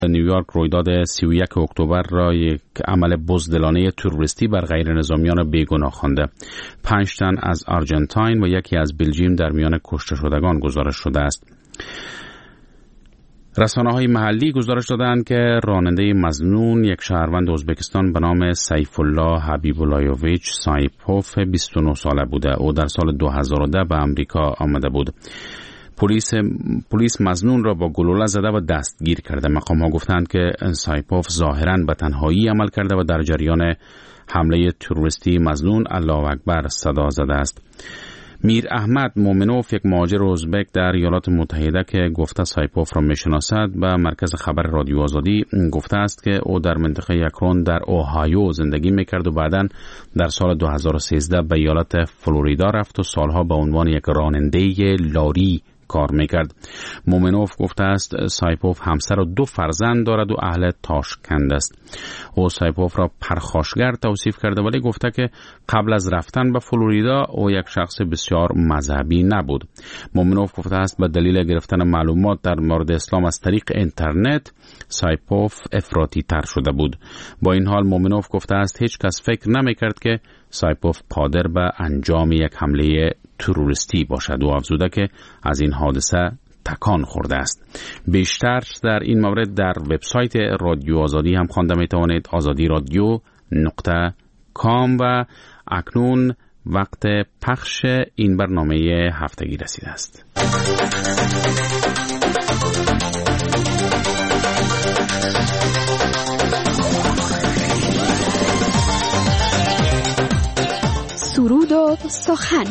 نیویورک رویداد 31 اکتبر را یک عمل بزدلانه تروریستی بر غیر نظامیان بیگناه خوانده. 5 تن از آرژانتین و یکی از بلژیم در میان کشته شدگان گزارش شده است. رسانه‌های محلی گزارش دادند که راننده مظنون یک شهروند ازبکستان به نام سیف الله حبیب اللهویچ سایپوف 29 ساله بوده. او در سال 2010 به امریکا آمده بود. پلیس مظنون را با گلوله زده و دستگیر کرده. مقام‌ها گفتند که سایپوف ظاهراً به تنهایی عمل کرده و در جریان حمله تروریستی مظنون الله اکبر صدا زده است. میر احمد مومنوف، یک مهاجر ازبک در ایالات متحده که گفته سایپوف را میشناسد، به مرکز خبر رادیو آزادی گفته است که او در منطقه یکرون در اوهایو زندگی میکرد و بعداً در سال 2013 به ایالت فلوریدا رفت و سالها به عنوان یک راننده لاری کار میکرد. مومنوف گفته است سایپوف همسر و 2 فرزند دارد و اهل تاشکند است. او سایپوف را پرخاشگر توصیف کرده ولی گفته که قبل از رفتن به فلوریدا او یک شخص بسیار مذهبی نبود. مومنوف گفته است به دلیل گرفتن معلومات در مورد اسلام از طریق اینترنت سایپوف افراطی تر شده بود. با این حال مومنوف گفته است هیچ کس فکر نمیکرد که سایپوف قادر به انجام یک حمله تروریستی باشد و افزوده که از این حادثه تکان خورده است. بیشتر در این مورد در وبسایت رادیو آزادی هم خوانده می توانید، azadiradyo.com، و اکنون وقت پخش این برنامه هفتگی رسیده است. سرود و سخن.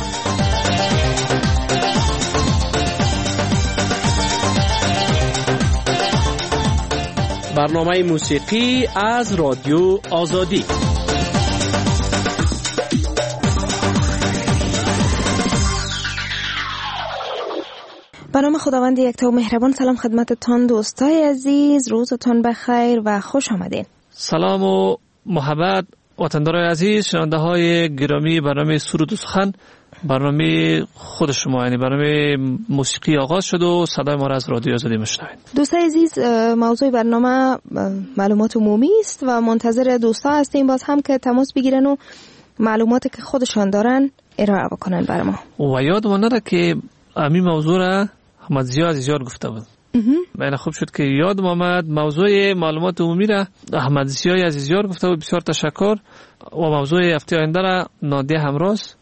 برنامه موسیقی از رادیو آزادی. به نام خداوند یکتا و مهربان. سلام خدمتتان دوستای عزیز، روزتان بخیر و خوش آمدین. سلام و محبت وطندارای عزیز، شنونده های گرامی برنامه سرود و سخن، برنامه خود شما، یعنی برنامه موسیقی آغاز شد و صدای ما را از رادیو آزادی میشنوید. دوستای عزیز، موضوع برنامه معلومات عمومی است و منتظر دوستا هستیم باز هم که تماس بگیرن و معلوماتی که خودشان دارن ارائه بکنن برای ما. و یادم نره که همین موضوع را احمد ضیا عزیزیار گفته بود. من خوب شد که یادم آمد. موضوع معلومات عمومی را احمد ضیا عزیزیار گفته بود. بسیار تشکر. و موضوع هفته آینده را نادیه همراز،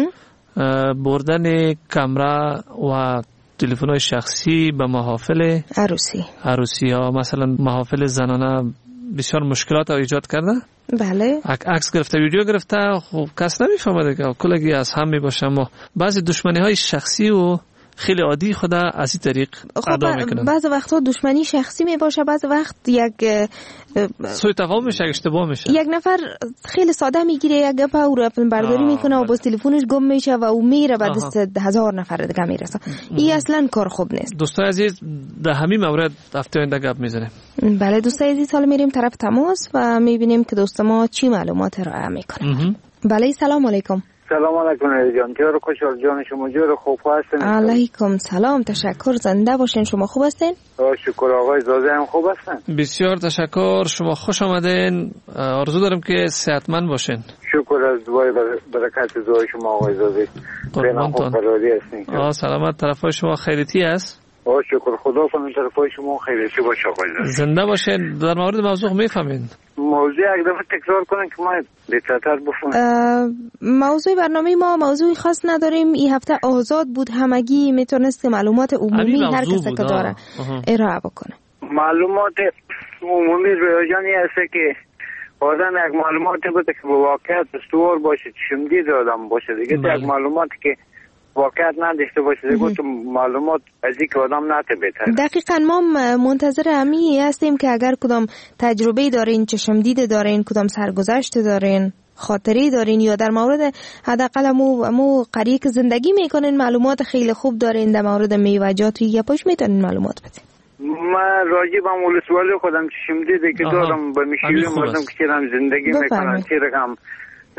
بردن کامرا و تلفن‌های شخصی به محافل عروسی ها، مثلا محافل زنانه، بسیار مشکلات ایجاد کرده. بله. عکس گرفته، ویدیو گرفته، خب کس نمیفهمه که کلگی از هم میباشه. اما بعضی دشمنی‌های شخصی و خیلی عادی خدا از این طریق ادا میکنن. بعض وقتا دشمنی شخصی میباشه، بعض وقت یک سوء تفاهم میشه، اشتباه میشه. یک نفر خیلی ساده میگیره یک گپ او رو فیلم برداری میکنه و باز تلفنش گم میشه و او میره و دست 1000 نفر دیگه میرسه. این اصلا کار خوب نیست. دوستای عزیز، در همین مورد هفته آینده گپ میزنیم. بله دوستای عزیز، حالا میریم طرف تماس و میبینیم که دوست ما چی معلومات ارائه میکنه. بله سلام علیکم. سلام علیکم جان. جور خوشحال جان، شما جور خوب هستین؟ علیکم سلام، تشکر. زنده باشین. شما خوب هستین؟ شکر. آقای زاده هم خوب هستن؟ بسیار تشکر. شما خوش آمدین. آرزو دارم که صحتمند باشین. شکر از دعای برکت دعای شما آقای زاده. قربانتون. قراری هستین. سلامت. طرفای شما خیریتی است؟ شکر خدا کنه طرفای شما خیریتی باشه آقای زاده. زنده باشین. در مورد موضوع میفهمین؟ موضوع یک دفعه تکرار کنن که ما دقیق‌تر بفهمیم. موضوع برنامه ما موضوعی خاص نداریم. این هفته آزاد بود، همگی میتونست معلومات عمومی هر کسی که داره ارائه بکنه. معلومات عمومی رویانی هست که آدم یک معلوماتی بوده که به واقعیت استوار باشه، چشمدید آدم باشه دیگه. یک معلوماتی که واقعیت نداشته باشه دیگه تو معلومات از این که آدم نتبهتر. دقیقاً ما منتظر همی هستیم که اگر کدام تجربه دارین، چشمدید دارین، کدام سرگذشت دارین، خاطری دارین، یا در مورد حداقل مو قریه که زندگی میکنین معلومات خیلی خوب دارین در مورد میوه‌جات یا پاش میتونین معلومات بدین. من راجع به ولسوالی خودم چشمدید که دارم به میشیوی مردم که چرا زندگی میکنن، چرا هم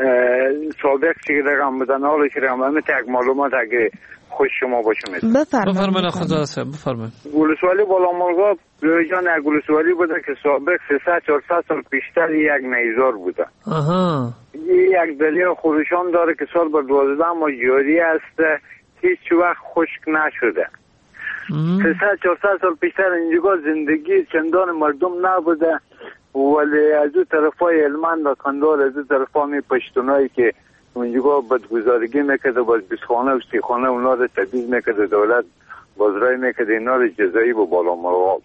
سابق چی رقم بودن حالا چی رقم همه تک معلومات اگه خوش شما باشه بفرمایید خدا صاحب بفرمایید. ولسوالی بالامرغاب جان یک ولسوالی بوده که سابق 300-400 سال پیشتر یک نیزار بوده. یک دریا خروشان داره که سال بر 12 ماه جاری است، هیچ وقت خشک نشده. 300-400 سال پیشتر اینجا زندگی چندان مردم نبوده، ولی از اون طرفای هلمند و قندهار از اون طرفای پشتونایی که اونجا بدگزارگی میکرده، باز بیسخانه و سیخانه اونا رو تبعیض میکرده، دولت بازرای میکرده اینا رو جزایی با بالامرغاب.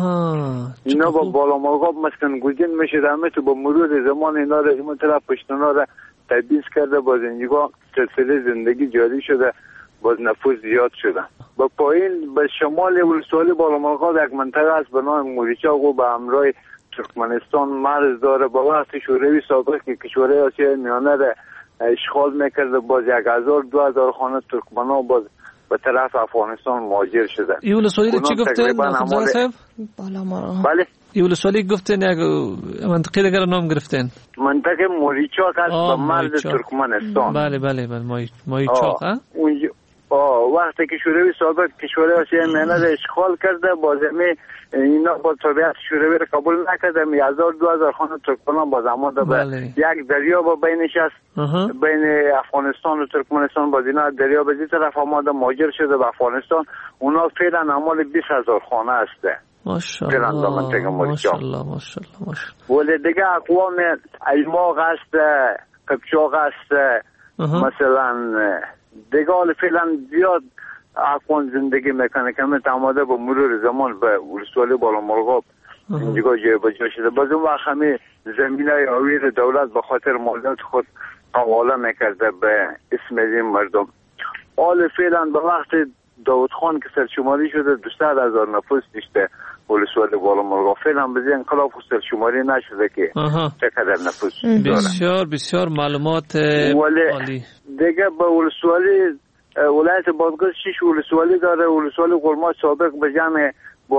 اینا با بالامرغاب مسکن گزین میشه، همه تو با مرور زمان اینا رو این طرف پشتونا رو تبعیض کرده، باز اینجا سلسله زندگی جاری شده، باز نفوذ زیاد شده. با پایین به شمال ولسوالی بالامرغاب یک منطقه است به نام موریچاق و به همراه ترکمنستان مرز داره. با وقت شوروی سابق که کشورهای آسیای میانه را اشغال میکرده، باز 1000-2000 خانه ترکمنا باز به طرف افغانستان مهاجر شده. این ولسوالی چی گفتین خدا صاحب؟ بله این ولسوالی گفتین یک منطقه دیگر نام گرفتین؟ منطقه موریچاق است به مرز ترکمنستان. بله موریچاق. اونجا وقتی که شوروی سابق کشورهای آسیای میانه را اشغال کرده، باز اینا با طبیعت شوروی را قبول نکرده، 1000-2000 خانه ترکمنان باز آمده به یک دریا با بینش است، بین افغانستان و ترکمنستان. باز اینا دریا به این طرف آمده مهاجر شده به افغانستان. اونا فعلا اعمال 20000 خانه هسته ماشاءالله ماشاءالله. ولی دیگه اقوام ایماق است، قبچاق است، مثلا دیگه حال فعلا زیاد اقوام زندگی میکنه که همه آماده با مرور زمان به ولسوالی بالامرغاب اینجا جای بجا شده. باز اون وقت همه زمینای آویر دولت به خاطر مالیات خود حواله میکرده به اسم این مردم. حال فعلا به وقت داود خان که سرشماری شده 200,000 نفوس داشته ولسوالی بالامرغاب. فعلا به انقلاب سرشماری نشده که چقدر نفوس داره. بسیار معلومات عالی. دیگه به ولسوالی ولایت بادغیس 6 ولسوالی داره. ولسوالی قرما سابق به جمع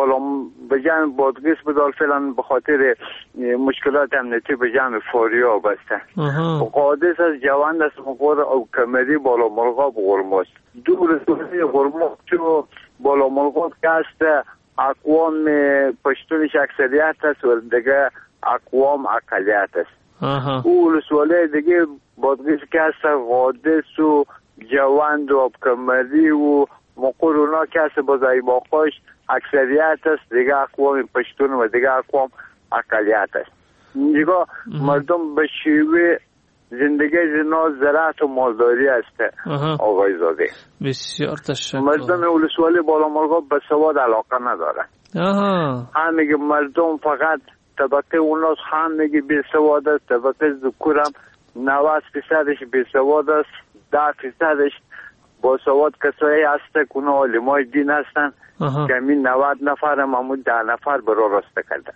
بادغیس بدال فعلا به خاطر مشکلات امنیتی به جمع فاریاب است. قادس از جوند است مقور او کمری بالامرغاب قرماست. دو ولسوالی قرما چو بالامرغاب که است اقوام پشتونش اکثریت است و دیگه اقوام اقلیت است. او ولسوالی دیگه بادغیس که است قادس و جوند و ابکمری و مقور اونا که هست باز ایباقاش اکثریت است، دیگه اقوام پشتون و دیگه اقوام اقلیت است. دیگه مردم به شیوه زندگی زنا زراعت و مالداری است. آقای زاده بسیار تشکر. مردم ولسوالی بالامرغاب به سواد علاقه نداره. همه مردم فقط طبقه اوناس همه بی سواد است، طبقه ذکورم 90% بی سواد است، 10% با سواد کسایی هست که اونا علمای دین هستن که همین 90 نفر معمول 10 نفر برا راسته کرده.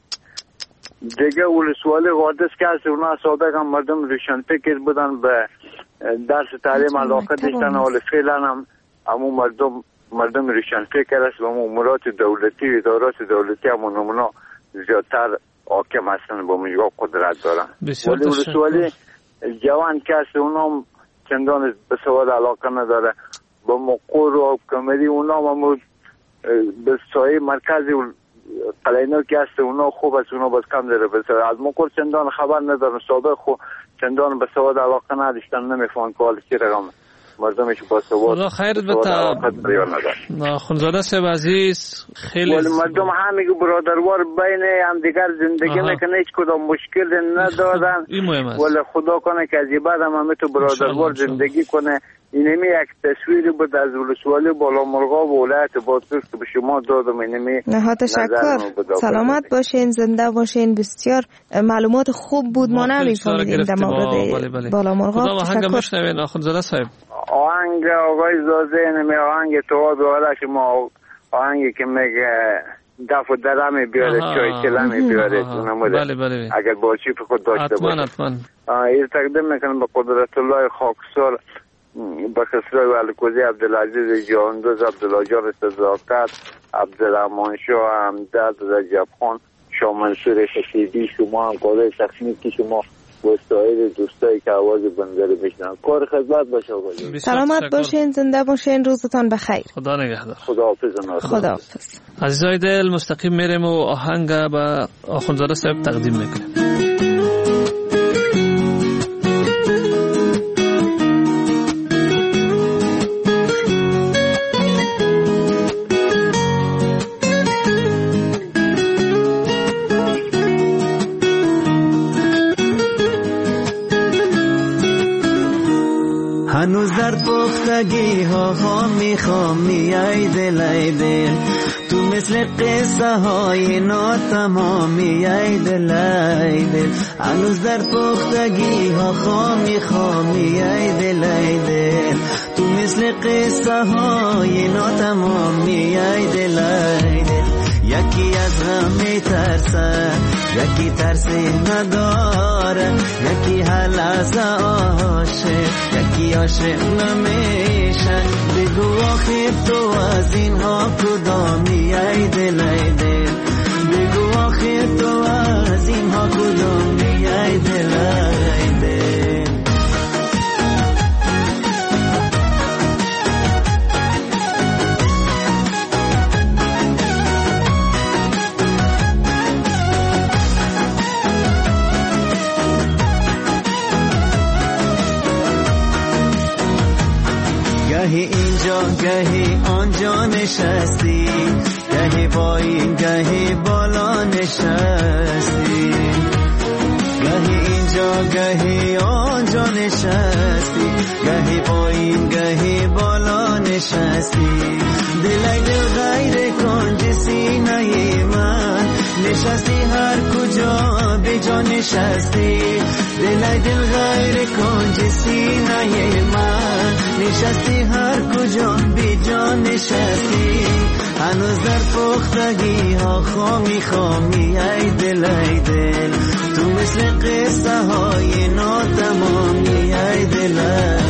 دیگه ولسوالی قادس که هست اونا سابق هم مردم روشنفکر بودن، به درس تعلیم علاقه داشتن، ولی فعلا هم همون مردم روشنفکر است و امورات دولتی و ادارات دولتی همون اونا زیادتر حاکم هستن، با موجب قدرت دارن. ولی ولسوالی جوان که هست اونا چندان به سواد علاقه نداره، با مقور و کمری اونا هم به سایه مرکزی قلعینو که هست اونا خوب است، اونا باز کم داره به سواد. از مقور چندان خبر ندارن، سابق خو چندان به سواد علاقه نداشتن، نمیفهمن که حالی چی رقم مردمش با سواد الله خیرت بتا خونزاده صاحب عزیز. خیلی ولی مردم همه برادروار بین هم دیگر زندگی میکنه، هیچ کدام مشکل ندارن، ولی خدا کنه که از بعد هم همه تو برادروار زندگی کنه. اینمی یک تصویری بود از ولسوالی بالامرغاب و ولایت بادغیس که به شما دادم. اینمی نهایت تشکر. سلامت باشین، زنده باشین. بسیار معلومات خوب بود، ما نمی‌فهمیدیم در مورد بالامرغاب. آهنگ میشنوین آخوندزاده صاحب؟ آهنگ آقای زاده اینمی آهنگ تو دواره که ما آهنگی که میگه دف و درمی بیاره چای چلمی بیاره بله اگر با چی خود داشته باشه این تقدیم میکنم به قدرت الله خاکسار، به خسرو الکوزی، عبدالعزیز جاندوز، عبدالعجار صداقت، عبدالرحمن شاه، همدرد، رجب خان، شاه منصور خطیبی، شما همکارای تکنیکی شما وسایل دوستایی که آواز بنده رو میشنن. کار خدمت باشه آقا. سلامت باشین، زنده باشین، روزتان بخیر. خدا نگهدار. خداحافظ. خداحافظ. عزیزای دل، مستقیم میریم و آهنگ به آخوندزاده صاحب تقدیم میکنیم. هنوز در پختگی ها میخوام میای دل تو مثل قصه های ناتمام میای دل هنوز در پختگی ها میخوام میای دل تو مثل قصه های ناتمام میای دل یکی از غم میترسه یکی ترسی نداره یکی حل از عاشق یکی عاشق نمیشه بگو آخر تو از اینها کدامی ای دل بگو آخر تو از اینها کدامی ای دل گهی اینجا گهی آنجا نشستی گهی پایین گهی بالا نشستی گهی اینجا گهی آنجا نشستی گهی پایین گهی بالا نشستی دل غیر کنج سینه من نشستی هر کجا به جا نشستی دل غیر کنج سینه من نشستی هر کجا بی جا نشستی هنوز در پختگی ها خامی ای دل تو مثل قصه های ناتمامی ای دل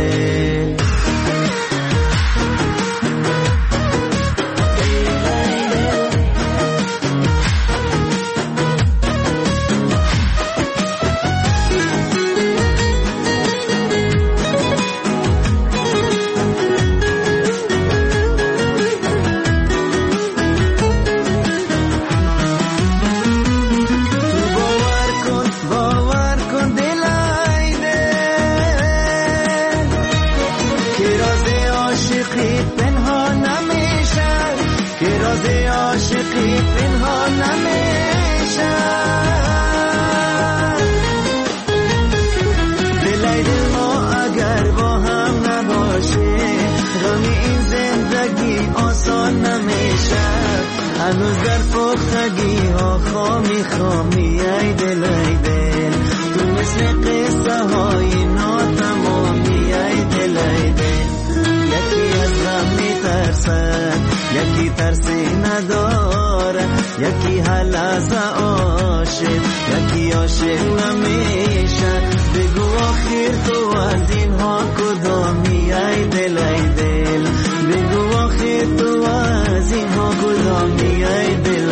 هنوز در پختگی ها خامی ای دل تو مثل قصه های ناتمامی ای دل یکی از غم میترسه یکی ترسی نداره یکی حل از عاشق یکی عاشق نمیشه بگو آخر تو از اینها کدامی ای دل بگو آخر تو از اینها کدامی ای دل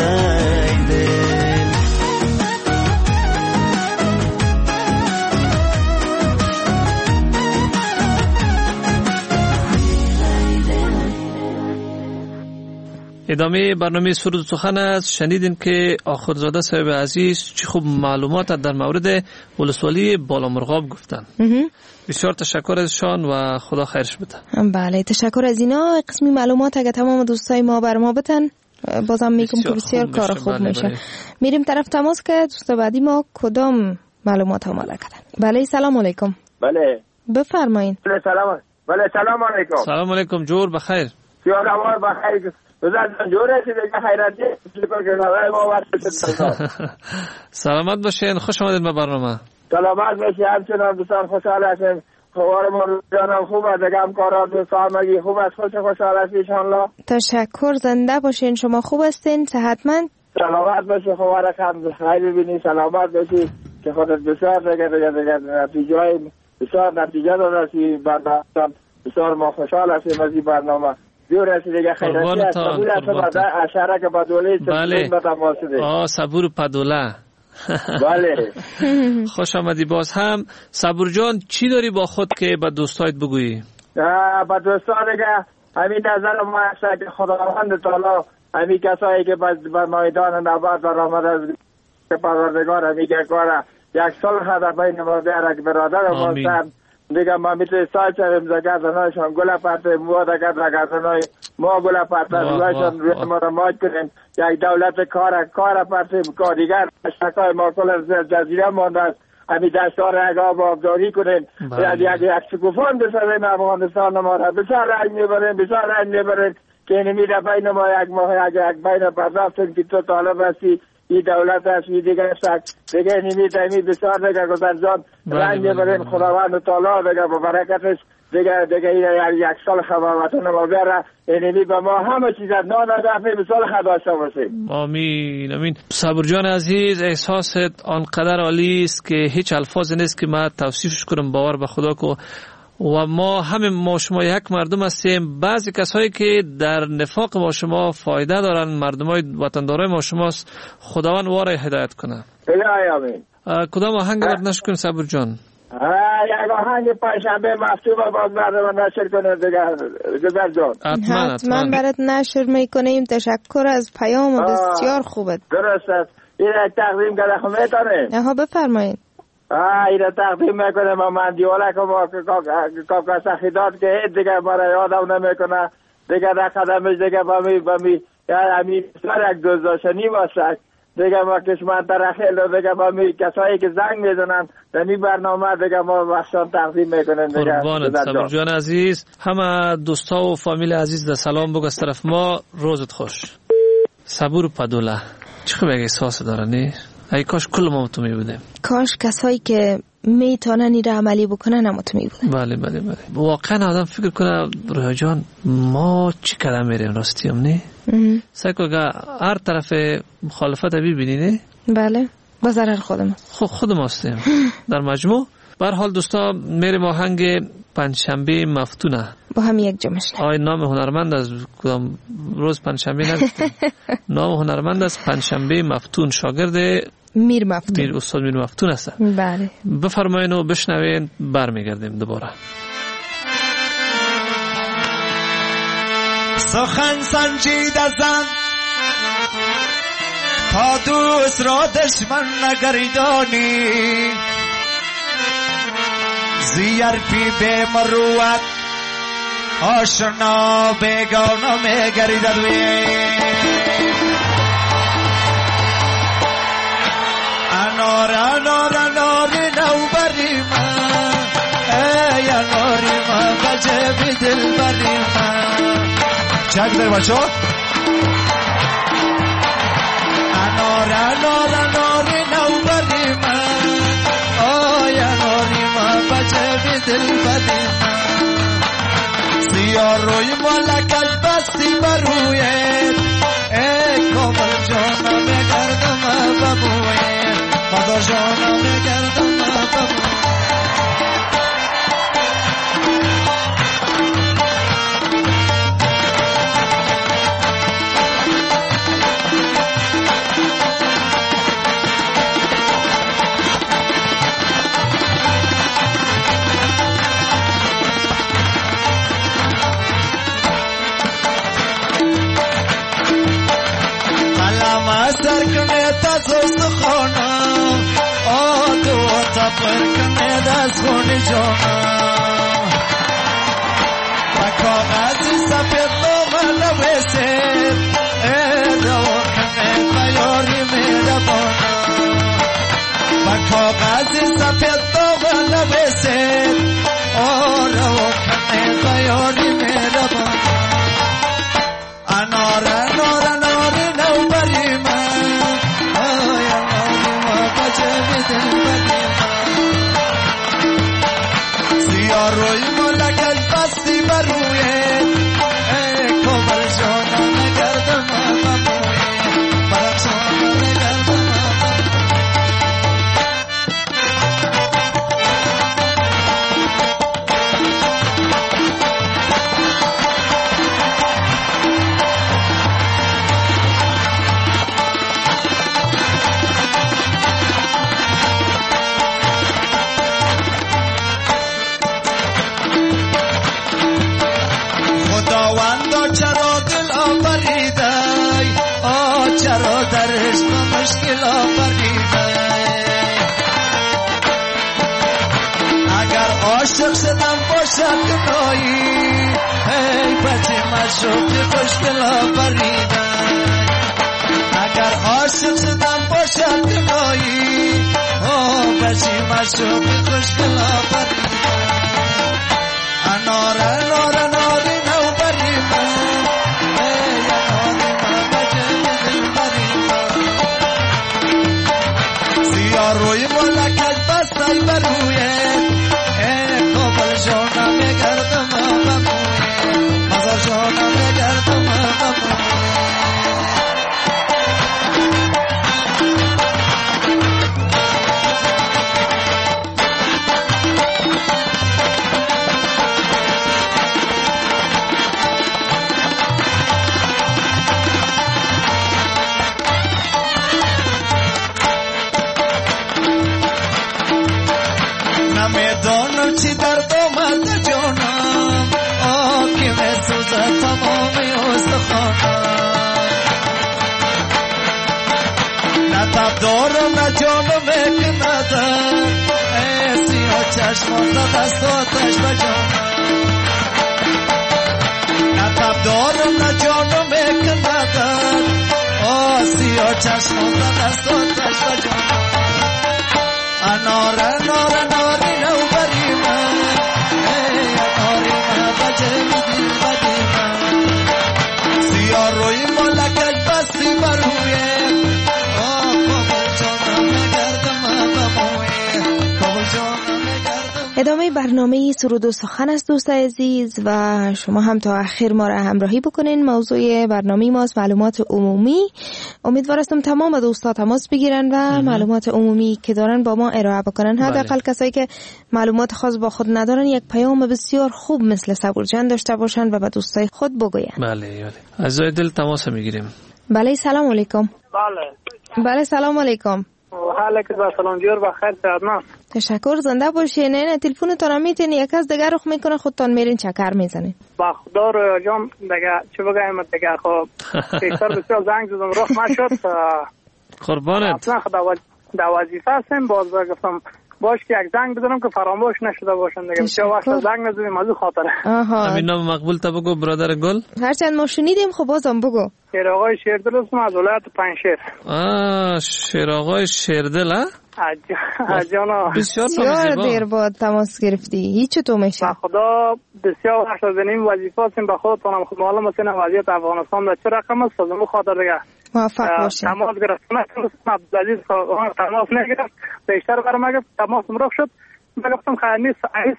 ادامه برنامه سرود و سخن است. شنیدین که آخوندزاده صاحب عزیز چه خوب معلومات در مورد ولسوالی بالامرغاب گفتن. بسیار تشکر ازشان و خدا خیرش بده. بله تشکر از اینا. قسمی معلومات اگه تمام دوستای ما بر ما بتن بازم میگم که بسیار کار خوب میشه. میریم طرف تماس که دوست بعدی ما کدام معلومات آماده کردن. بله سلام علیکم. بله بفرمایید. بله سلام علیکم. سلام علیکم. جور بخیر. سیار امار بخیر. بزرگ جوره چه دیگه خیراتی شکر که نوای ما ورشد. سلامت باشین. خوش آمدید به برنامه. سلامت باشید. همچنان بسیار خوشحال هستیم. خوار ما جانم خوب است. دیگه همکارات و سامگی خوب است. خوشحال هستید انشالله. تشکر. زنده باشین. شما خوب هستین؟ صحتمند؟ سلامت باشید. خوارک هم خیلی ببینید. سلامت باشید که خودت بسیار دیگه نتیجه بسیار نتیجه داشتی. بسیار ما خوشحال هستیم از این برنامه. جور است دیگه خیراتی است. قبول است بعد اشاره که با دوله بله. صبور پدوله بله. خوش آمدی باز هم. صبور جان چی داری با خود که با دوستایت بگویی؟ با دوستان که همین نظر ما است که خداوند تعالی همین کسایی که به میدان نبرد برآمده از پروردگار همین کار یک صلح در بین ما بیاره که برادر ما هستند دیگه ما میتونیم سال چریم زگردنایشان گل پرته مو دگر زگردنای ما گل پرته رویشان روی ما را ماج کنیم یک دولت کار پرته کار دیگر شکای ما کل جزیره مانده است همین دستار یک آب آبداری کنیم یک شکوفان بسازیم افغانستان ما را بسیار رنگ میبریم که اینی میره بین ما یک بین پردافتیم که تو طالب هستی این دولت است این دیگه است دیگه نمیدهمی بسیار دیگه گذرجان رنگ برین خداوند تعالی دیگه با برکتش دیگه یک سال خواهواتون ما بیاره اینی با ما همه چیز نان دفعه بسال خداشته باشیم. آمین. صبور جان عزیز احساست آنقدر عالی است که هیچ الفاظ نیست که ما توصیفش کنم. باور به خدا که و ما همه ما شما یک مردم هستیم. بعضی کسایی که در نفاق ما شما فایده دارن مردمای وطندارای ما شماست. خداوند واره هدایت کنه. آمین. کدام آهنگ برات نشر کنیم صبور جان؟ یک آهنگ پنجشنبه مفتوح باز برام نشر کنه دیگه گذر جان. حتما برات نشر میکنیم. تشکر از پیام بسیار خوبت. درست است. این تقدیم کرده خو میتونه. بفرمایید. اینا تقدیم میکنه ما من دیواله که ما کاکا سخیداد که دیگه برای یادم نمیکنه دیگه در قدمش دیگه بامی همین سر یک دوزاشنی باشه دیگه ما کشمن ترخیل دیگه بامی کسایی که زنگ میزنن دمی برنامه دیگه ما وقتان تقدیم میکنن دیگه. قربانت صبور جان عزیز. همه دوستا و فامیل عزیز در سلام بگو از طرف ما. روزت خوش. صبور پدوله چه بگه احساس داره نی؟ ای کاش کل ما تو می بودیم. کاش کسایی که میتونن این عملی بکنن هم تو می بودیم. بله. واقعا آدم فکر کنه رویا جان ما چی کردن میریم راستی هم نی؟ سعی که هر طرف مخالفت ببینی نه؟ بله با ضرر خودم. خود ما هستیم در مجموع. به هر حال دوستا میریم آهنگ پنجشنبه مفتونه با هم یک جمعش. نام هنرمند از کدام روز پنجشنبه نگفتم. نام هنرمند از پنجشنبه مفتون شاگرد میر مفتون. استاد میر مفتون است. بله. بفرمایین و بشنوین برمیگردیم دوباره. سخن سنجیده زن تا دوست را دشمن نگردانی زیرفی به مروت آشنا بیگانه میگردد انار نوبری من ای اناری من بجب دل بری من چک در بچه انار نوبری من ای اناری من بجب دل بری من سیار روی ملکت بستی برویت ای کامل جانا بگردم ببویت مدار جانا بگردم ببویت سرکنه تازوست خانه آدو تفرکنه دست خونی جانا و کاغذی سفید نوم نویسید ایدو کنه بیاری میره بانا و کاغذی سفید نوم نویسید آرو کنه بیاری میره بانا انار روی ملکت بستی برویت ای کامل جانا نگردم ببویت برم جانا نگردم آفریده. اگر عاشق شدم باشد گناهی، ای بچه مشوق خوشگل آفریده. اگر عاشق شدم باشد گناهی، بچه مشوق خوشگل آفریده. انار انار اناری نو بریده، ای اناری من بچه دل بریده. سیاه روی ملکت بستای برویه، ای کابل جانا میگردم بمویه، مزار جانا میگردم بمویه. نمیدانم چی درد آمد جانم، که میسوزد تمام استخوانم. نه تب دارم نه جانم میکندم، ای سیاه چشمان زد از آتش به جانم. نه تب دارم نه جانم میکندم، سیاه چشمان زد از آتش به جانم. انار انار اناری نو بریمه، ای اناری من بچه دل بریمه. سیاه روی ملکت بستی برویه، کابل جانم میگردم بمویه، کابل جانم میگردم. ادامه برنامه سرود و سخن است دوست عزیز و شما هم تا آخر ما را همراهی بکنین. موضوع برنامه ماست معلومات عمومی. امیدوار هستم تمام دوستا تماس بگیرن و معلومات عمومی که دارن با ما ارائه بکنن. حداقل کسایی که معلومات خاص با خود ندارن یک پیام بسیار خوب مثل صبورجان داشته باشن و به دوستای خود بگوین. بله عزیزای دل تماس میگیریم. بله سلام علیکم. بله سلام علیکم. علیکم سلام جور بخیر سلام. تشکر زنده باشین. نه تلفنتون رو میتین یک از دیگه رخ میکنه خودتون میرین چکر میزنین. با خدا رو جام دیگه چه بگم دیگه خب پیشتر بسیار زنگ زدم رخ نشد. قربانت. اصلا در وظیفه هستم باز گفتم باش که یک زنگ بزنم که فراموش نشده باشن دیگه. بسیار وقت زنگ نزدیم از خاطره. همین نام مقبول تا بگو برادر گل. هرچند ما شنیدیم خب بازم بگو. شیر آقای شیردل هستم از ولایت پنجشیر. شیر آقای شیردل ها؟ جانا بسیار دیر بعد تماس گرفتی. هیچ تو میشه؟ خدا بسیار وقت از این وظیفه هستیم به خودتونم خب معلوم است وضعیت افغانستان در چه رقم است از اون خاطر دیگه موفق باشین. تماس گرفتم عبدالعزیز تماس نگرفت بیشتر برام گفت تماس مرخ شد. من گفتم خیلی نیست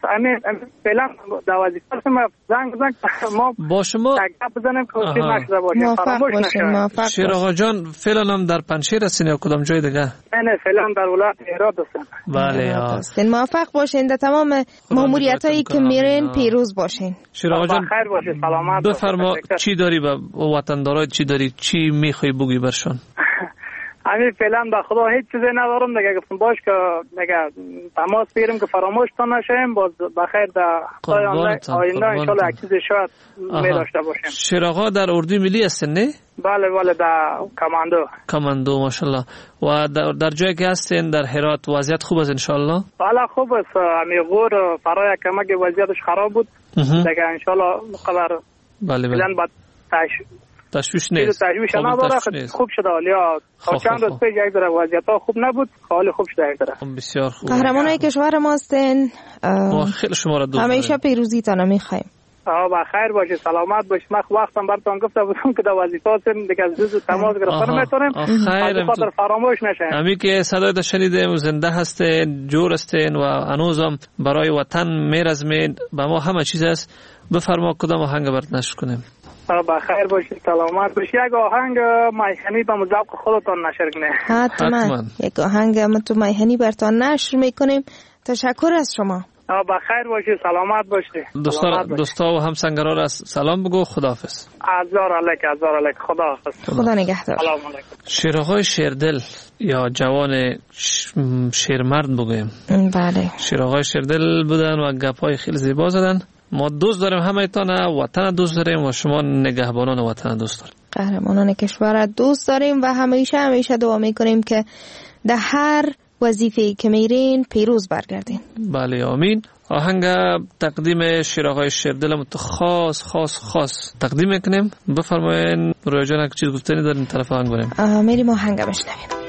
فعلا در وظیفه هستیم زنگ ما با شما گپ بزنیم که چیز نشده باشه فراموش نشه. شیر آقا جان فعلا هم در پنجشیر هستین یا کدام جای دیگه؟ نه فعلا در ولایت هرات هستم. بله موفق باشین در تمام ماموریتایی که میرین پیروز باشین. شیر آقا جان خیر باشه سلامت بفرما چی داری به وطندارای چی داری چی میخوای بگی برشون؟ همین فعلا به خدا هیچ چیزی ندارم دیگه گفتم باش که دیگه تماس بگیریم که فراموش تا نشیم باز بخیر در آینده انشالله یک چیزی شاید می داشته باشیم. شیر آقا در اردوی ملی هستن نه؟ بله در کماندو ماشاءالله. و در جایی که هستین در هرات وضعیت خوب است انشالله؟ بله خوب است. همین غور فرای کمک وضعیتش خراب بود دیگه انشالله قدر بله تشویش نیست. تشویش نداره خوب شده حالا چند روز پیش یک ذره وضعیت خوب نبود حالا خوب شده یک ذره. بسیار خوب. قهرمانای کشور ما هستین. ما خیلی شما را دوست داریم. همیشه پیروزیتان می‌خوایم. با خیر باشید سلامت باشید. من وقتم براتون گفته بودم که در وظیفه هستم دیگه از روز تماس گرفتن میتونیم خیر خاطر فراموش نشه. همین که صدایت شنیدیم زنده هستین جور هستین و هنوزم برای وطن میرزمین با ما همه چیز است. بفرما کدام آهنگ برات نشر کنیم؟ با خیر باشید سلامت باشید. یک آهنگ میهنی به ذوق خودتان نشر کنید. حتما یک آهنگ ما تو میهنی براتون نشر میکنیم. تشکر از شما. با خیر باشید سلامت باشید. دوستا و همسنگرا را سلام بگو. خداحافظ. هزار علیک خداحافظ. خدا نگهدار. سلام علیکم. شیر آقای شیردل یا جوان شیرمرد بگویم. بله شیر آقای شیردل بودن و گپای خیلی زیبا زدن ما دوست داریم همه‌تان، وطن دوست داریم و شما نگهبانان وطن دوست داریم. قهرمانان کشور دوست داریم و همیشه دعا میکنیم که در هر وظیفه‌ای که میرین پیروز برگردین. بله آمین. آهنگ تقدیم شیراهای شیردلم تو خاص تقدیم میکنیم. بفرمایین رویا جان اگه چیز گفتنی دارین طرف آهنگ بریم. میریم آهنگ بشنویم.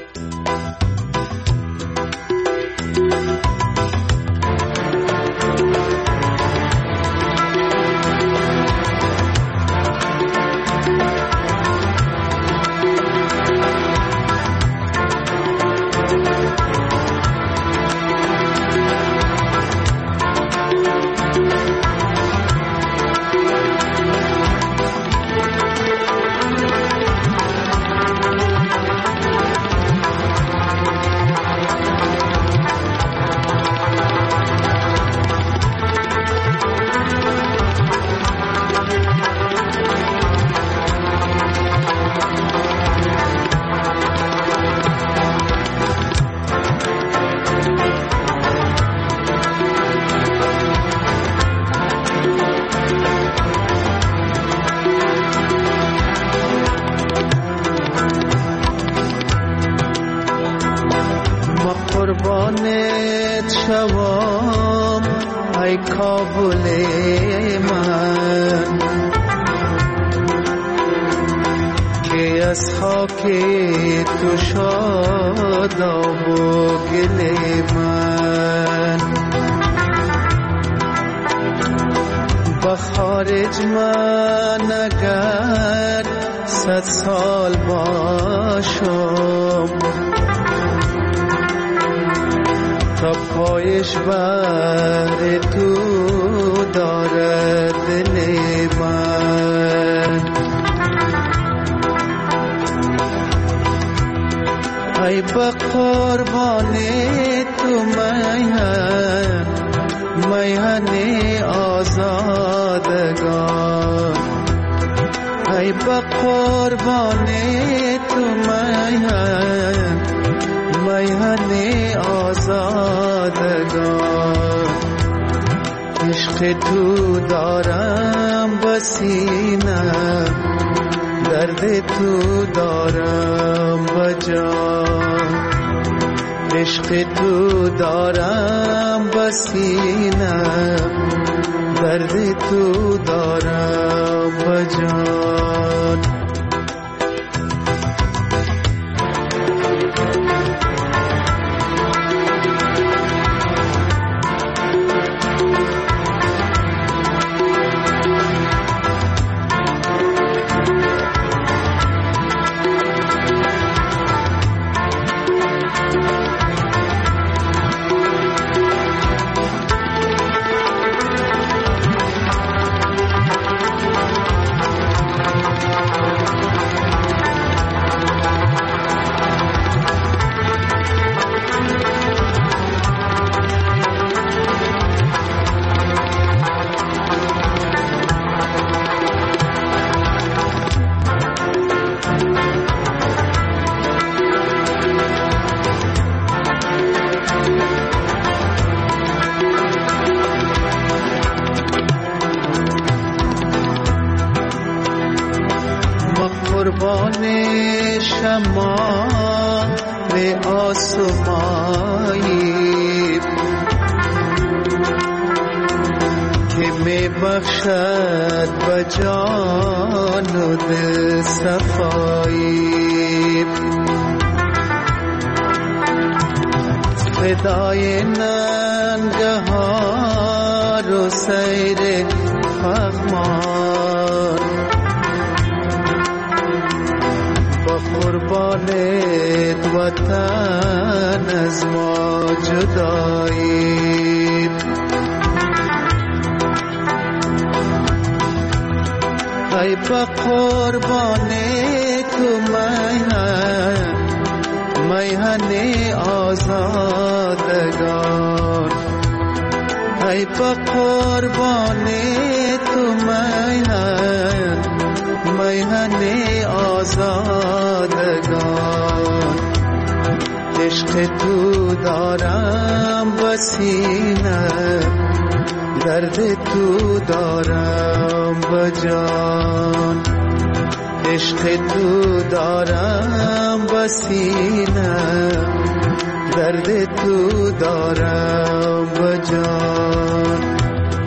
قربانت شوام ای کابل من که از خاک تو شاداب و گل من با خارج من اگر 100 سال باشم تا پایش بر تو دارد دل من ای با قربان تو میهن آزادگان ای با قربان تو میهن آزادگان عشق تو دارم بسینم درد تو دارم بجان عشق تو دارم بسینم درد تو دارم بجان قربان شما به آسمایی که می بخشد به جان و دل صفایی فدای ننگهار و سیر پغمان قربانت وطن از ما جدایی ای با قربان تو میهن آزادگان ای با قربان تو میهن آزادگان عشق تو دارم بسینه درد تو دارم بجان، عشق تو دارم بسینه، درد تو دارم بجان.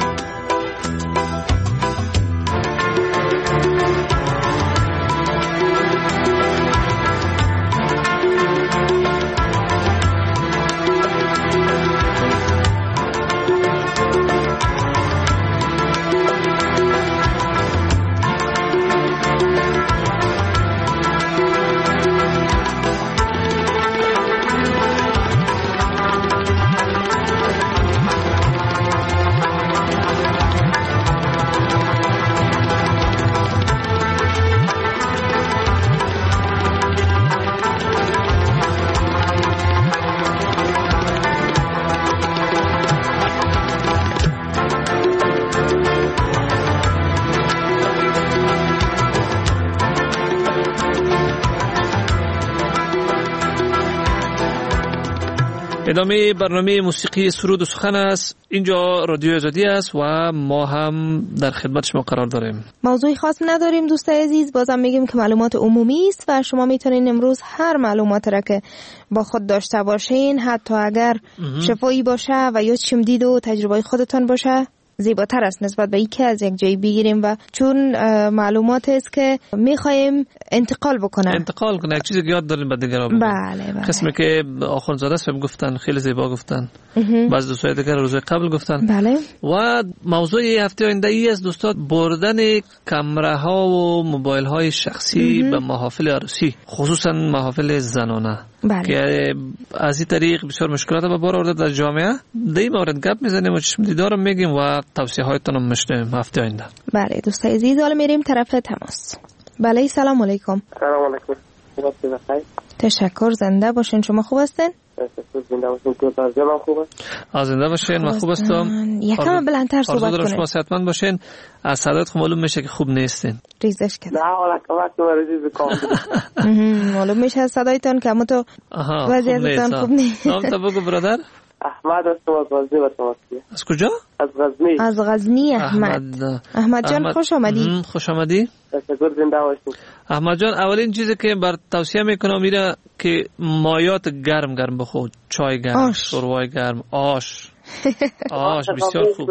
ادامه برنامه موسیقی سرود و سخن است. اینجا رادیو آزادی است و ما هم در خدمت شما قرار داریم. موضوعی خاص نداریم دوستای عزیز، بازم میگیم که معلومات عمومی است و شما میتونین امروز هر معلومات را که با خود داشته باشین، حتی اگر شفایی باشه و یا چشمدید و تجربه خودتان باشه، زیباتر است نسبت به اینکه از یک جایی بگیریم و چون معلومات است که میخوایم انتقال کنه یک چیزی که یاد داریم به دیگران. بله. قسمی که آخوندزاده صاحب گفتن خیلی زیبا گفتن، بعضی دوستای دیگر روز قبل گفتن. بله. و موضوع هفته آینده ای است دوستان، بردن کامره ها و موبایل های شخصی به محافل عروسی، خصوصا محافل زنانه. بله. که از این طریق بسیار مشکلات به بار آورده در جامعه. در این مورد گپ میزنیم و چشم دیدار میگیم و توصیه هایتون هم میشنویم هفته آینده. بله دوستای عزیز، حالا میریم طرف تماس. بله سلام علیکم. سلام علیکم. خوب هستید؟ تشکر، زنده باشین. شما خوب هستین؟ زنده باشین. تو خوب است؟ زنده باشین. من خوب هستم. یکم بلندتر صحبت کنید. شما صحتمند باشین. از صدات معلوم میشه که خوب نیستین. ریزش کرد. نه حالا کمک مریضی بکام. معلوم میشه از صدایتان که اما تو وضعیتتان خوب نیست. نام تو بگو برادر. احمد هستم از غزنی و تماسیه. از کجا؟ از غزنی. از غزنی احمد جان خوش آمدی. خوش آمدی. تشکر، زنده باشید. احمد جان، اولین چیزی که بر توصیه میکنم میره که مایات گرم بخور، چای گرم، شوربای گرم، آش بسیار خوب.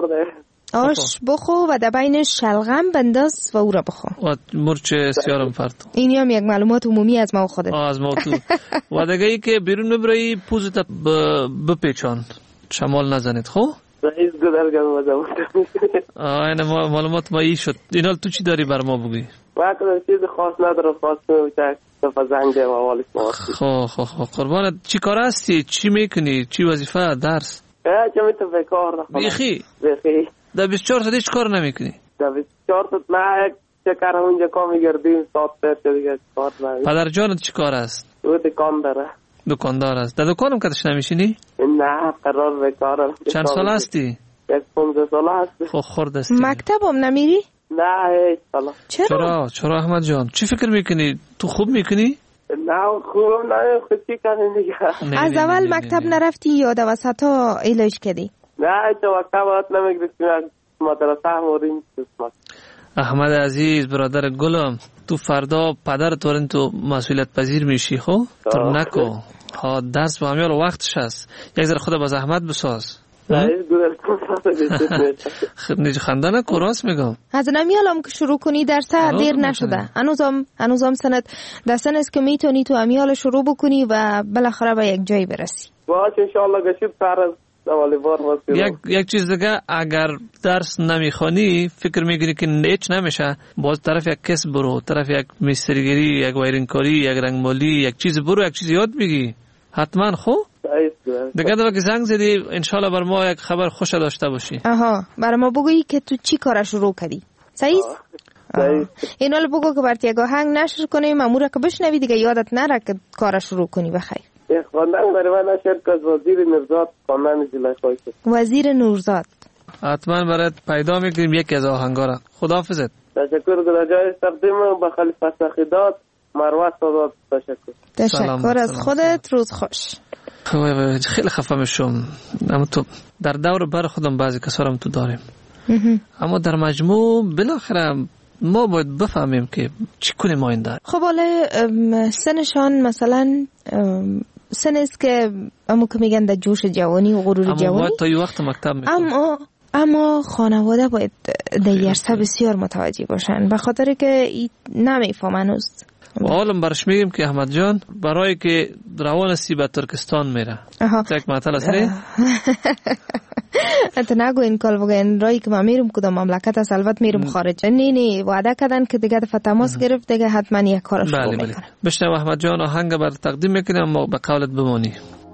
آش بخو و در بینش شلغم بنداز و او را بخو و مرچ سیارم فرد. این هم یک معلومات عمومی از ما و خودت. از ما تو. و دیگه ای که بیرون میبری پوزت بپیچان، شمال نزنید. خب رئیس گذرگم وزم. این معلومات ما ای شد. اینا تو چی داری بر ما بگی؟ وقت چیز خاص نداره، خاص نمیشه صفا زنگ و حالش ما. خب قربانت. چی کار هستی؟ چی میکنی؟ چی وظیفه؟ درس؟ چمی تو بکار نخونم. بیخی در 24 ساعت هیچ کار نمیکنی؟ در 24 ساعت نه، چکر اونجا کار میگردیم، ساعت پیش دیگه کار نمیکنی. پدر جانت چی کار است؟ او دکان داره. دکاندار است. در دکانم کدش نمیشینی؟ نه، قرار بکاره. چند سال هستی؟ 15 سال هستی. خب خورد هستی. مکتب هم نمیری؟ نه هیچ سالا. چرا احمد جان؟ چی فکر میکنی؟ تو خوب میکنی؟ نه خوبم نه، خود چی کنی دیگه. از اول مکتب نرفتی یا در وسط ها ایلاش کردی؟ نه تو مکتب نمیگرفتیم، مدرسه هموریم. احمد عزیز برادر گلم، تو فردا پدر تورن تو مسئولیت پذیر میشی. خب تو نکو ها، درس با همیال وقتش هست. یک ذره خود با زحمت بساز. نیجه خنده نکو، راست میگم. از نمیالم که شروع کنی درس دیر نشده. هنوزم سنت دستن است که میتونی تو امیال شروع بکنی و بالاخره به یک جایی برسی. باش انشالله گشید سر از اولی بار یک چیز دیگه، اگر درس نمیخوانی فکر میگیری که هیچ نمیشه، باز طرف یک کسب برو، طرف یک مستریگری، یک وایرینگکاری، یک رنگمالی، یک چیز برو، یک چیز یاد بگی حتما. خب دیگه دفعه که زنگ زدی انشالله بر ما یک خبر خوش داشته باشی. برای ما بگویی که تو چی کار شروع کردی. صحیح؟ اینو بگو که برات یک آهنگ نشر کنیم، امورا که بشنوی دیگه یادت نره که کار شروع کنی. بخیر. یک خواندن برای من نشر که از وزیر نورزاد خواندن جلای خواهی شد. وزیر نورزاد حتما برات پیدا میکنیم یکی از آهنگا را. خداحافظت. تشکر. در جای تقدیم به خلیفه سخیدات مروه سادات. تشکر از خودت. روز خوش. خیلی خفه میشم. اما تو در دور بر خودم بعضی کسا هم تو داریم، اما در مجموع بالاخره ما باید بفهمیم که چی کنیم آینده. خب حالا سنشان مثلا سن است که همون که میگن در جوش جوانی و غرور جوانی، اما باید تا یه وقت مکتب میکنم. اما خانواده باید در عرصه بسیار متوجه باشن، به خاطر که نمیفهمن است. و حالا برش میگیم که احمد جان برای که روان سی به ترکستان میره یک معطل است نه؟ انت نگو این کال بگین رایی که ما میرم کدام مملکت است، البته میرم خارج. نه وعده کردن که دیگه دفعه تماس گرفت دیگه حتما یک کارش رو میکنه. بشنو احمد جان آهنگ بر تقدیم میکنیم اما به قولت بمانی.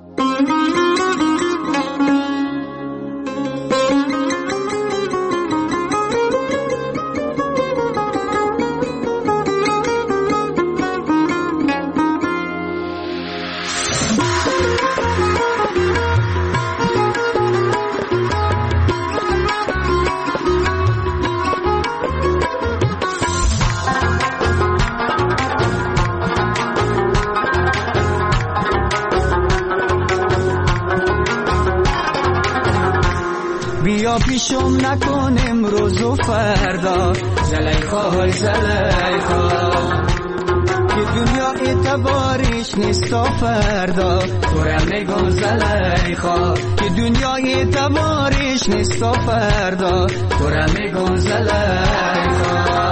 بیا پیشم نکن امروز و فردا، زلیخا زلیخا که دنیا اعتبارش نیست و فردا، تو را میگم زلیخا که دنیا اعتبارش نیست و فردا، تو را میگم زلیخا.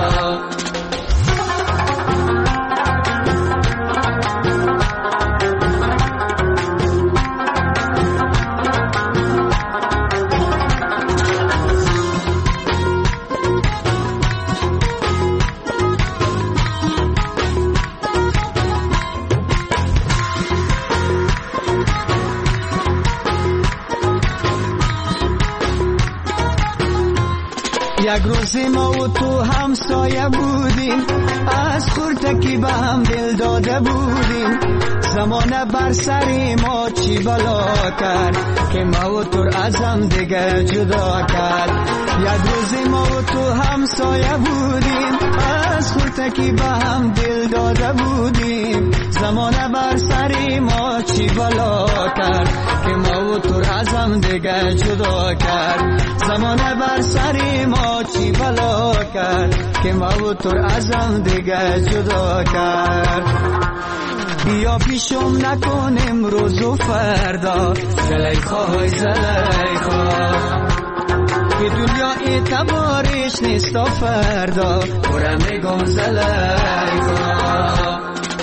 یک روز ما و تو همسایه بودیم، از خورتکی به هم دل داده بودیم، زمانه بر سر ما چی بلا کرد که ما و تو از هم دیگه جدا کرد. یک روز ما و تو همسایه بودیم، از خورتکی به هم دل داده بودیم، زمانه بر سر ما چی بلا کرد که ما و تو از هم دیگه جدا کرد. زمانه بر سر ما چی بلا کرد که ما و تو از هم دیگه جدا کرد. بیا پیشم نکن امروز و فردا، زلیخا زلیخا که دنیا اعتبارش نیست و فردا، تو را میگم زلیخا.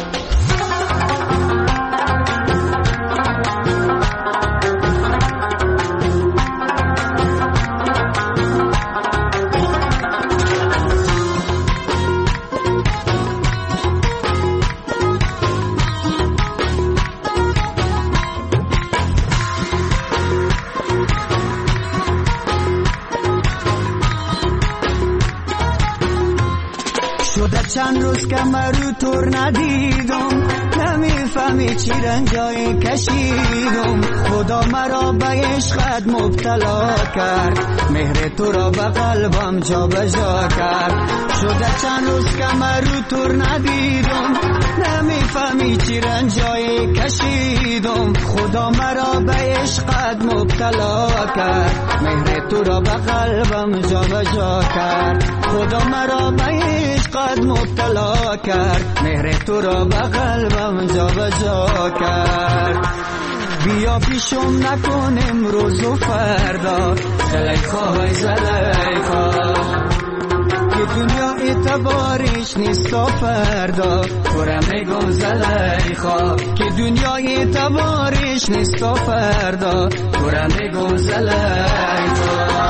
چند روز که مرو تور ندیدم، نمیفهمی چی رنجای کشیدم، خدا مرا به عشقت مبتلا کرد، مهر تو را به قلبم جا به جا کرد. شده چند روز که مرو تور ندیدم، نمیفهمی چی رنجای کشیدم، خدا مرا به عشقت مبتلا کرد، مهر تو را به قلبم جا به جا کرد، خدا مرا به عشقت مبتلا کرد، مهر تو را به قلبم جا به جا کرد. بیا پیشم نکن امروز و فردا، زلیخا زلیخا که دنیا اعتبارش نیست و فردا، تو را میگم زلیخا که دنیا اعتبارش نیست و فردا، تو را میگم زلیخا.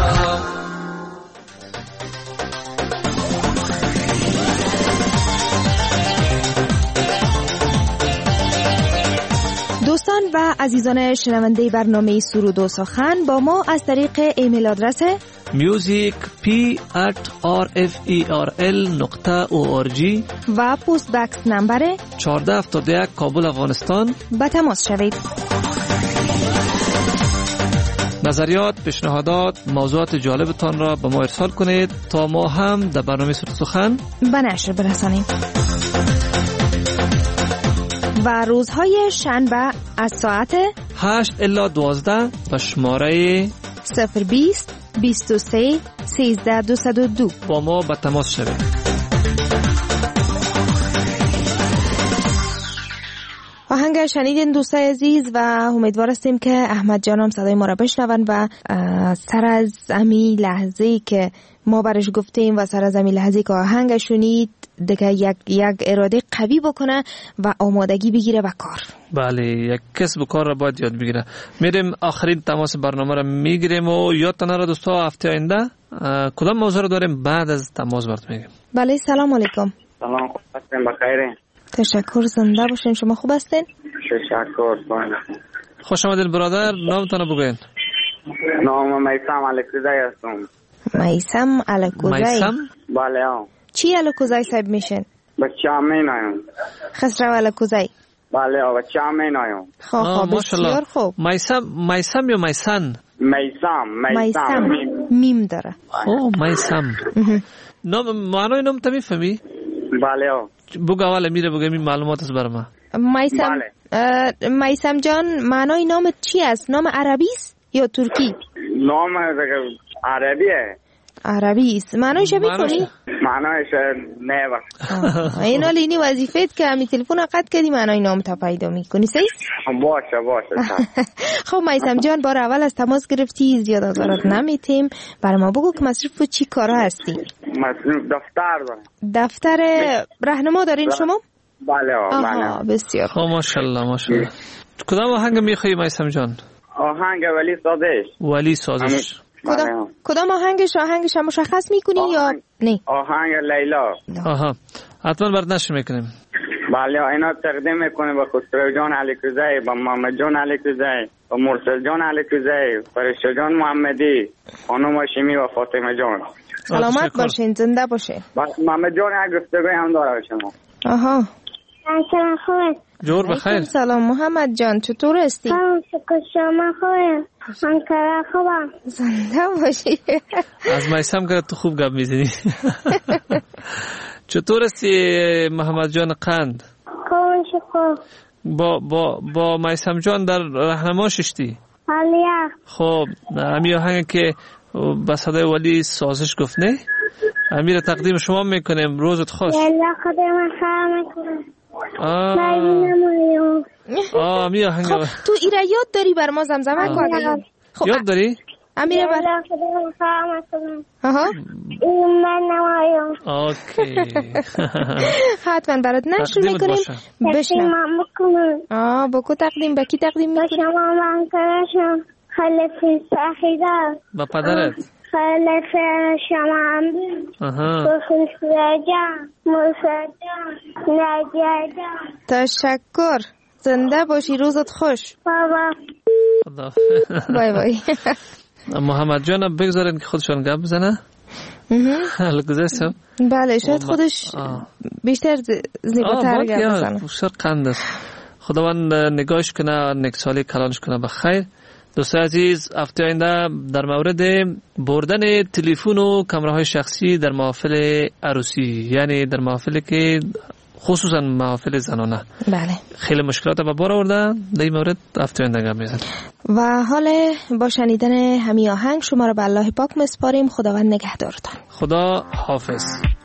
دوستان و عزیزان شنونده برنامه سرود و سخن با ما از طریق ایمیل آدرس music@rferl.org و پست بکس نمبر 1471 کابل افغانستان با تماس شوید. نظریات، پیشنهادات، موضوعات جالبتان را به ما ارسال کنید تا ما هم در برنامه سرود و سخن به نشر برسانیم. و روزهای شنبه از ساعت 8 الی 12 به شماره 020 23 13 202 با ما به تماس شوید. آهنگ شنیدین دوستای عزیز و امیدوار هستیم که احمد جان هم صدای ما را بشنون و سر از امی لحظه‌ای که ما برش گفتیم و سر از امی لحظه‌ای که آهنگ شنید دیگه یک اراده قوی بکنه و آمادگی بگیره و کار. بله، یک کسب و کار را باید یاد بگیره. میریم آخرین تماس برنامه را میگیریم و یادتان نره دوستا هفته آینده کدام موضوع رو داریم بعد از تماس برات میگیم. بله، سلام علیکم. سلام، خوب هستین؟ بخیرین؟ تشکر، زنده باشین. شما خوب هستین؟ تشکر. خوش آمدید برادر، نامتان رو بگوین. نام میثم الکوزی هستم. میثم الکوزی؟ میثم؟ بله ها. چی الکوزی صاحب میشن؟ بچه هم مینایم. خسرو الکوزی؟ بله ها، بچه هم مینایم. خواه بسیار خوب. میثم یا میثن؟ میثم میم داره. میثم. معنای نام تا میفهمی؟ بله ها. بگو اول میره بگو این معلومات از برای ما. میثم جان، معنای نام چی است؟ نام عربی است یا ترکی؟ نام عربیه. عربی است. معنایش بکنی؟ معنایش نه وقت. این حال اینی وظیفت که همی تلفن قطع کردی معنای نام تا پیدا میکنی. صحیح؟ باشه. خب میثم جان، بار اول از تماس گرفتی، زیاد آزارت نمیتیم. برای ما بگو که مصروف چی کارا هستی؟ مصروف دفتر دارم. دفتر راهنما دارین شما؟ بله. بسیار خوب. ماشاءالله. کدام آهنگ میخوایی میثم جان؟ آهنگ ولی سازش. کدام آهنگش هم مشخص میکنی یا نه؟ آهنگ لیلا. حتما برات نشر میکنیم. بله، اینا تقدیم میکنیم به خسرو جان الکوزی، با محمد جان الکوزی، با مرسل جان الکوزی، فرشته جان محمدی، خانم هاشمی و فاطمه جان. سلامت باشین، زنده باشین. بس محمد جان یک گفتگوی هم داره شما. سلام خوبه. جور بخیر. سلام محمد جان، چطور هستی؟ شکر، شما خوبه؟ من کار خوبم. زنده باشی. از میثم که تو خوب گپ میزنی. چطور هستی محمد جان قند؟ خوب شکر. با میثم جان در راهنما ششتی؟ حالیه. خب امی آهنگ که به صدای ولی سازش گفت نه؟ امی را تقدیم شما میکنیم. روزت خوش. یلا خودم خواهم میکنم. امی آهنگ. خب تو ایره یاد داری بر ما زمزمه کنی؟ یاد داری؟ امیره بر خودم خواهم میکنم. من نمایم. اوکی. حتما برات نشر میکنیم. بشنم بکنم. بکو تقدیم. به کی تقدیم میکنیم؟ شما من کرشم خلفی سخیده با پدرت. خلف شما هم بخصوص جان موسیٰ جان نجیه جان. تشکر، زنده باشی، روزت خوش. بابا بای بای. محمد جان بگذارین که خودشان گپ بزنه. الگذشتم. بله، شاید خودش بیشتر زیباتر گپ بزنه. بیشتر قند است. خداوند نگاهش کنه، نکسالی کلانش کنه بخیر. دوستان عزیز، هفته آینده در مورد بردن تلفن و کامراهای شخصی در محافل عروسی، یعنی در محافلی که خصوصا محافل زنانه، بله، خیلی مشکلات به بار آورده، در این مورد هفته آینده گپ میزنیم. و حال با شنیدن همین آهنگ شما را به الله پاک میسپاریم. خداوند نگهدارتان. خدا حافظ.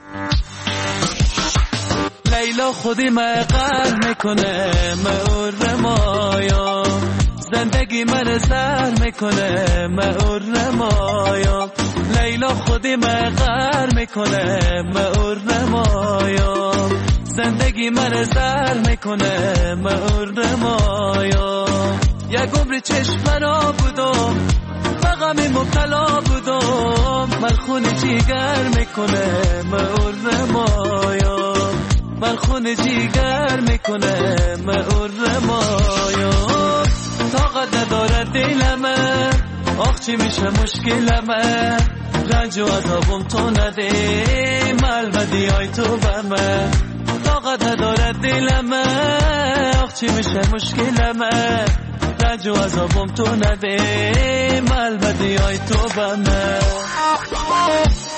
لیلا خودی مقر میکنه مور مایا، زندگی من زر میکنه مور مایا. لیلا خودی مقر میکنه مور مایا، زندگی من زر میکنه مور مایا. یک عمر چشم را بودم بغمی مبتلا بودم، من جیگر میکنه مور مایا، من جیگر میکنه مور مایا. طاقت نداره دلمه، آخ چی میشه مشکلمه، رنج و عذابم تو نده ملبدی های تو بمه. طاقت نداره دلمه، آخ چی میشه مشکلمه، رنج و عذابم تو نده ملبدی های تو بمه.